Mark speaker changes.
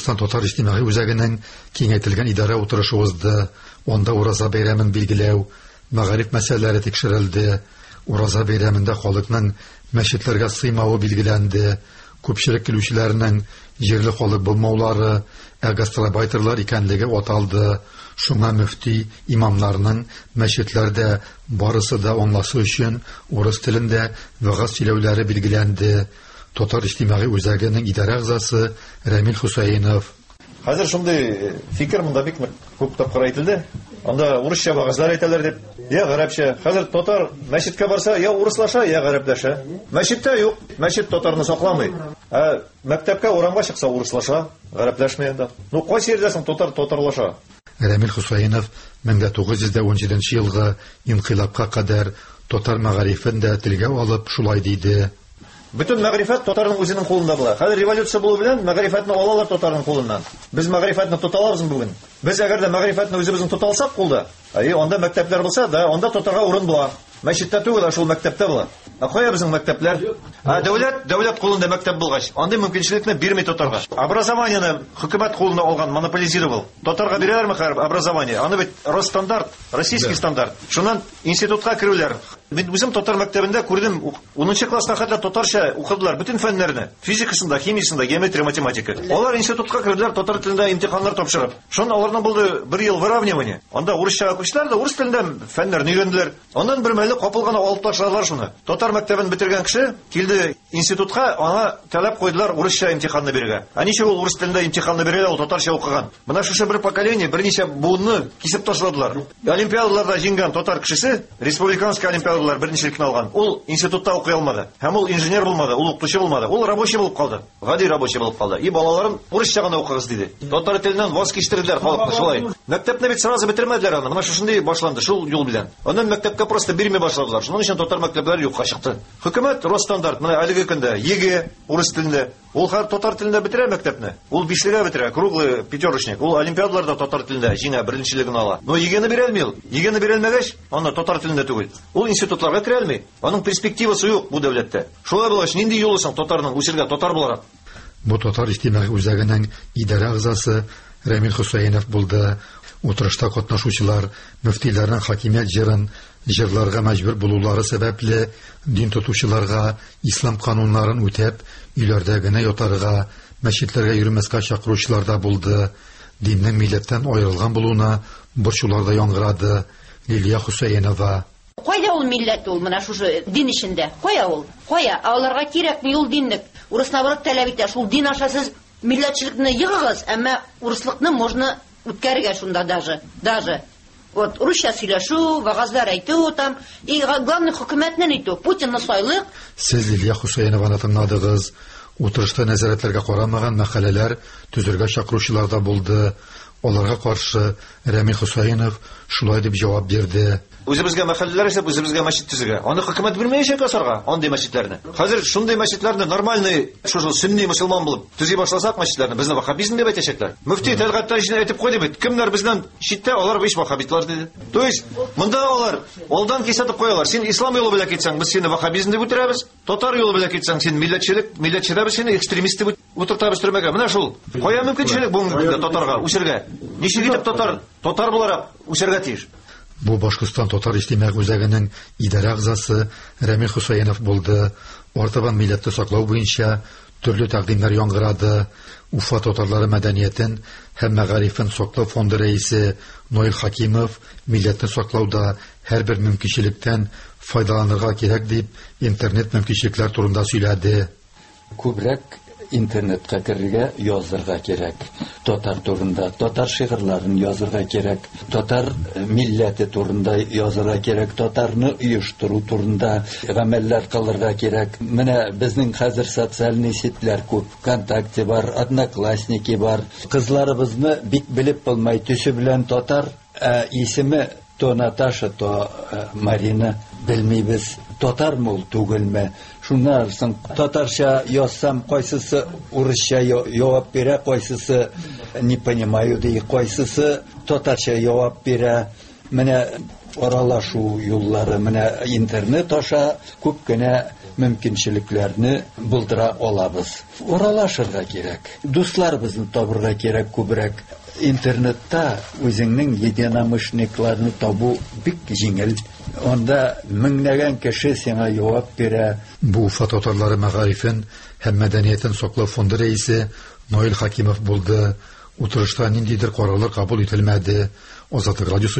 Speaker 1: Башкортстан татар иҗтимагый үзәгенең киңәйтелгән идарә утырышы узды. Онда ураза бәйрәмен билгеләү, мәгариф мәсьәләләре тикшерелде. Ураза бәйрәмендә халыкның мәчетләргә сыймавы билгеләнде. Күпчелек килүчеләрнең җирле халык булмаулары, гастробайтерлар икәнлеге аталды. Шуңа мөфти имамнарның мәчетләрдә барысы да аңлашу өчен урыс телендә вәгазь сөйләүләре билгеләнде. Татар иҗтимагый үзәгенең идарә әгъзасы Рамил Хусаинов.
Speaker 2: Хәзер шундый фикер монда бик күп тапкыр әйтелде. Анда урысча вәгазьләр әйтәләр дип, я гарәпчә. Хәзер татар мәчеткә барса, я урыслаша, я гарәпләшә. Мәчеттә юк, мәчет татарны сакламый. Мәктәпкә урамга чыкса урыслаша, гарәпләшмәй анда. Ну, кайсы yerдә соң татарлаша?
Speaker 1: Рамил Хусаинов 1917 елгы инкыйлабка кадәр татар мәгарифен дә телгә алып шулай диде.
Speaker 2: Bütün мәгърифәт татарның үзенең кулында була. Хәзер революция булу белән мәгърифәтне алалар татарның кулыннан. Без мәгърифәтне тоталабыз бүген. Без әгәр дә мәгърифәтне үзебезнең тоталсак кулда, анда мәктәпләр булса да, анда татарга урын була. Мәчеттә түгел, шул мәктәптә була. Кая безнең мәктәпләр? Дәүләт кулында мәктәп булгач, андый мөмкинчелекне бирми татарга. Образованиене хөкүмәт кулына алган, монополизировал. Татарга бирәләрме хәзер образование? Аны бит Росстандарт, российский стандарт. Шуннан институтка керүләр. Мин үзем татар мәктәбендә күрдем, 10нчы класста хәтта татарча укыдылар bütün фәннәрне. Физикасында, химиясында, геометрия, математика. Алар институтка керделәр татар телендә имтиханнар тапшырып. Шуннан аларның булды 1 ел выравнивание. Анда урысча укучылар да урыс телендә фәннәрне өйрәнделәр. Аннан бер мәле капыл гына алып ташладылар шуны. Татар мәктәбен бетергән кеше килде институтка, аңа таләп куйдылар урысча имтиханны бирергә. Ничек ул урыс телендә имтиханны бирә, ул татарча укыган. Менә шушы бер поколение берничә буынны кисеп ташладылар. Олимпиадаларда җиңгән татар кешесе, республиканский олимпиадалар берничәлекне алган. Ул институтта укый алмады. Һәм ул инженер булмады, ул укытучы булмады. Ул рабочий булып калды. Гади рабочий булып калды. И балаларын урысча гына укыгыз диде. Татар теленнән ваз кичтерделәр халыкны шулай. Мәктәпне бит сразу бетермәделәр аны. Менә шушындый башланды, шул юл белән. Аннан мәктәпкә просто бирми башладылар. Шуның өчен татар мәктәпләре юкка чыкты. Хөкүмәт Росстандарт менә әлеге көндә ЕГЭ урыс телендә. Ул һәр татар телендә бетерә мәктәпне. Ул 5-легә бетерә, круглый пятерочник. Ул олимпиадаларда татар телендә җиңә беренчелеген ала. Но ЕГЭне бирә алмый ул. ЕГЭне бирә алмагач, аны татар телендә түгел. Ул институтларга керә алмый. Аның перспективасы юк бу дәүләттә. Шулай булгач, нинди юлы соң татарның үсергә татар буларак?
Speaker 1: Бу татар иҗтимагый үзәгенең идарә әгъзасы Рамил Хусаинов булды. Утырышта катнашучылар мөфтиләрнең хакимият җырын җырларга мәҗбүр булулары сәбәпле дин тотучыларга ислам кануннарын үтәп, өйләрдә генә ятарга, мәчетләргә йөрмәскә чакыручылар да булды. Диннең милләттән аерылган булуына борчулар да яңгырады. Лилия Хусаинова.
Speaker 3: Кайда ул милләт ул менә шушы дин эчендә? Кая ул? Кая? Аларга кирәкми ул динлек. Урыс наоборот таләп итә. Шул дин аша сез милләтчелекне йыгыгыз, әмма урыслыкны можно үткәргә шунда даже. Вот урысча сөйләшү, вәгазьләр әйтү там, и главный хөкүмәтнең әйтү, Путинны сайлык.
Speaker 1: Сез Лилия Хусаинованы тыңладыгыз. Утырышта нәзарәтләргә карамаган мәкаләләр төзергә чакыручылар да булды. Аларга каршы Рамил Хусаинов шулай дип җавап бирде.
Speaker 2: Үзебезгә мәхәлләләр исәп, үзебезгә мәчет төзергә. Аны хөкүмәт бирмәячәк асарга, андый мәчетләрне. Хәзер шундый мәчетләрне нормальный, шушы сөнни мусульман булып төзи башласак мәчетләрне, безне ваххабизм дип әйтәчәкләр. Мөфти Тәлгать Таҗин әйтеп куйды бит, кемнәр безнең читтә, алар биш ваххабитлар диде. То есть, монда алар алдан кисәтеп куялар. Син ислам юлы белән китсәң, без сине ваххабизм дип үтерәбез. Татар юлы белән китсәң, син милләтчеләр без сине экстремист дип утыртабыз төрмәгә. Менә шул. Кая мөмкинчелек бу татарга үсәргә? Ничек итеп татар буларак үсәргә тиеш?
Speaker 1: Бу Башкортстан татар иҗтимагый үзәгенең идарә әгъзасы Рамил Хусаинов булды. Артабан милләтне саклау буенча төрле тәкъдимнәр яңгырады. Уфа татарлары мәдәниятен һәм мәгарифен саклау фонды рәисе Ноил Хакимов милләтне саклауда һәрбер мөмкинчелектән файдаланырга кирәк дип интернет мөмкинчелекләр турында сөйләде.
Speaker 4: Күбрәк интернетка керергә, язырга кирәк. Татар турында, татар шигырьләрен язырга кирәк. Татар милләте турында язырга кирәк. Татарны оештыру турында гамәлләр кылырга кирәк. Менә безнең хәзер социаль сетләр күп. ВКонтакте бар, Одноклассники бар. Кызларыбызны бик белеп булмай төсе белән татар исеме то Наташа, то Марина белмибез. Татармы ул түгелме? Шуннан соң татарча язсам, кайсысы урысча җавап бирә, кайсысы не понимаю ди, кайсысы татарча җавап бирә. Менә аралашу юллары, менә интернет аша күп кенә мөмкинчелекләрне булдыра алабыз. Уралашырга кирәк. Дусларыбызны табырга кирәк күбрәк. Интернетта үзеңнең единомышленникларны табу бик җиңел. Анда меңнәгән кеше сиңа җавап бирә.
Speaker 1: Бу фототарлары мәгарифен һәм мәдәниятен саклау фонды рәисе Наил Хакимов булды. Утырышта ниндидер карарлар кабул ителмәде. Азатлык радиосы